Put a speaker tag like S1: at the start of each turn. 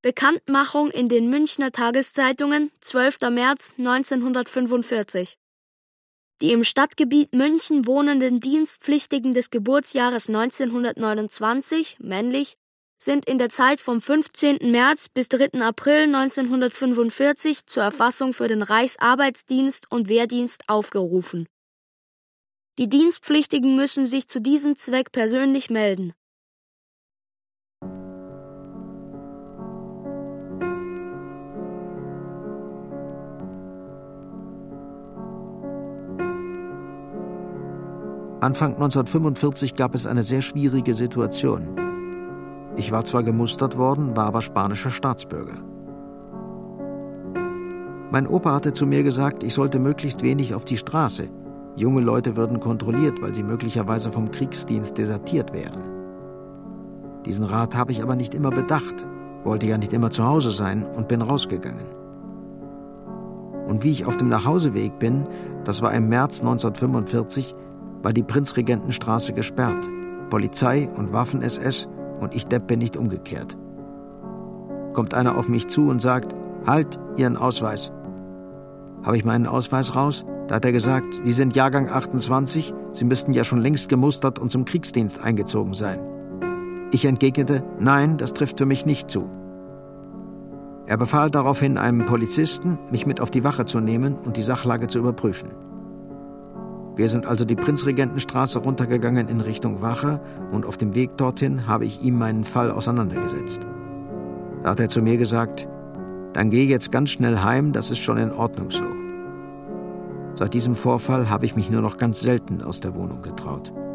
S1: Bekanntmachung in den Münchner Tageszeitungen, 12. März 1945. Die im Stadtgebiet München wohnenden Dienstpflichtigen des Geburtsjahres 1929, männlich, sind in der Zeit vom 15. März bis 3. April 1945 zur Erfassung für den Reichsarbeitsdienst und Wehrdienst aufgerufen. Die Dienstpflichtigen müssen sich zu diesem Zweck persönlich melden.
S2: Anfang 1945 gab es eine sehr schwierige Situation. Ich war zwar gemustert worden, war aber spanischer Staatsbürger. Mein Opa hatte zu mir gesagt, ich sollte möglichst wenig auf die Straße. Junge Leute würden kontrolliert, weil sie möglicherweise vom Kriegsdienst desertiert wären. Diesen Rat habe ich aber nicht immer bedacht, wollte ja nicht immer zu Hause sein und bin rausgegangen. Und wie ich auf dem Nachhauseweg bin, das war im März 1945, war die Prinzregentenstraße gesperrt. Polizei und Waffen-SS und ich Depp bin nicht umgekehrt. Kommt einer auf mich zu und sagt, halt, Ihren Ausweis. Habe ich meinen Ausweis raus? Da hat er gesagt, Sie sind Jahrgang 28, Sie müssten ja schon längst gemustert und zum Kriegsdienst eingezogen sein. Ich entgegnete, nein, das trifft für mich nicht zu. Er befahl daraufhin einem Polizisten, mich mit auf die Wache zu nehmen und die Sachlage zu überprüfen. Wir sind also die Prinzregentenstraße runtergegangen in Richtung Wache und auf dem Weg dorthin habe ich ihm meinen Fall auseinandergesetzt. Da hat er zu mir gesagt, dann geh jetzt ganz schnell heim, das ist schon in Ordnung so. Seit diesem Vorfall habe ich mich nur noch ganz selten aus der Wohnung getraut.